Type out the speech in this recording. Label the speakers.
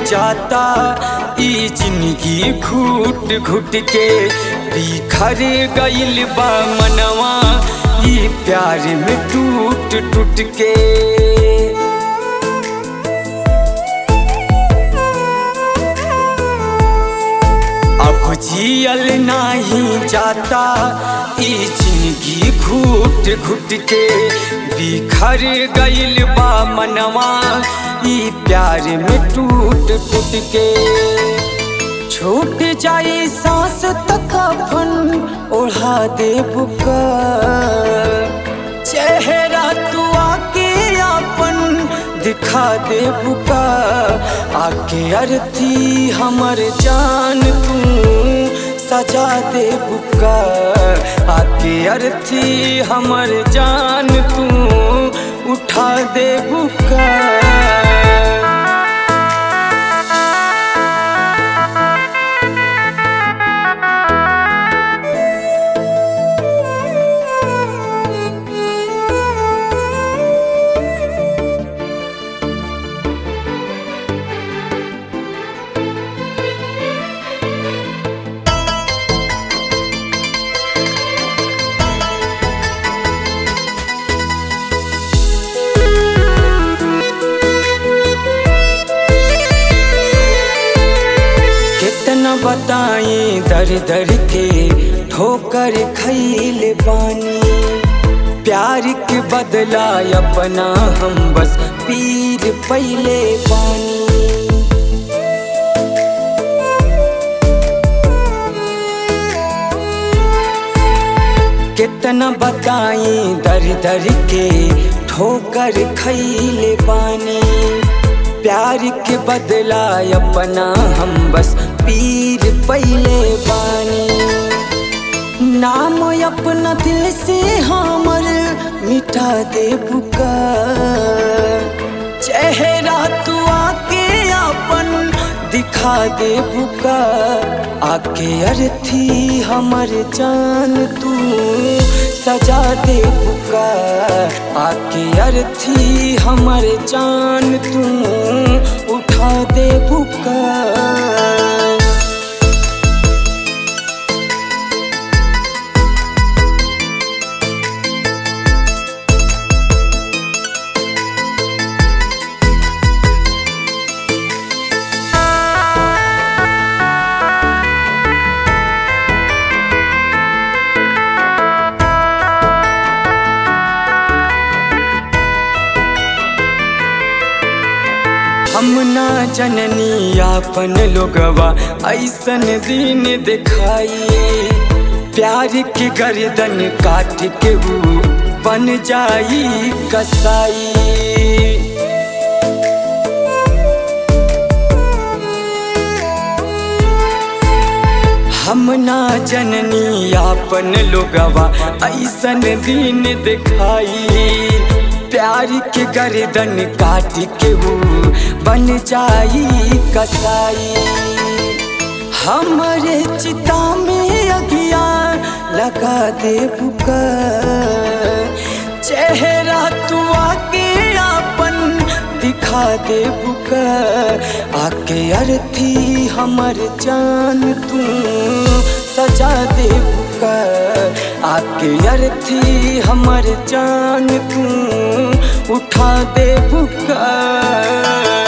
Speaker 1: जाता ई जिंदगी घुट घुट के बिखर गइल बा मनवा ई प्यार में टूट टूट के। अब जियल नहीं जाता ई जिंदगी घुट घुट के बिखर गइल बा मनवा ई प्यार में टूट टूट के। छूट जाई सांस तक अपन ओढ़ा दे बुका चेहरा तू आके अपन दिखा दे बुका आके अर्थी हमर जान तू सजा दे बुका आके अर्थी हमर जान तू उठा दे बुका। कितना बताई दर दर के ठोकर खइल बानी प्यार के बदला अपना हम बस पीर पइले बानी। कितना बताई दर दर के ठोकर खइल बानी प्यार के बदला अपना हम बस पीर पइले बानी। नाम अपना दिल से हमर मिटा दे बुका चेहरा तू आके अपन दिखा दे बुका आके अर्थी हमर जान तू सजा दे बुका आके अर्थी हमर जान तू उठा दे बुका। हम ना जननी आपन लोगवा ऐसन दिन दिखाई प्यार के गर्दन काट के वो बन जाई कसाई। हम ना जननी आपन लोगवा ऐसन दिन दिखाई प्यार के गर्दन काट के वो बन जाई कसाई। हमरे चिता में अगिया लगा दे बुका चेहरा तू आके अपन दिखा दे बुका आके अर्थी हमर जान तू सजा दे बुका आके अर्थी हमर जान तू उठा दे बुका।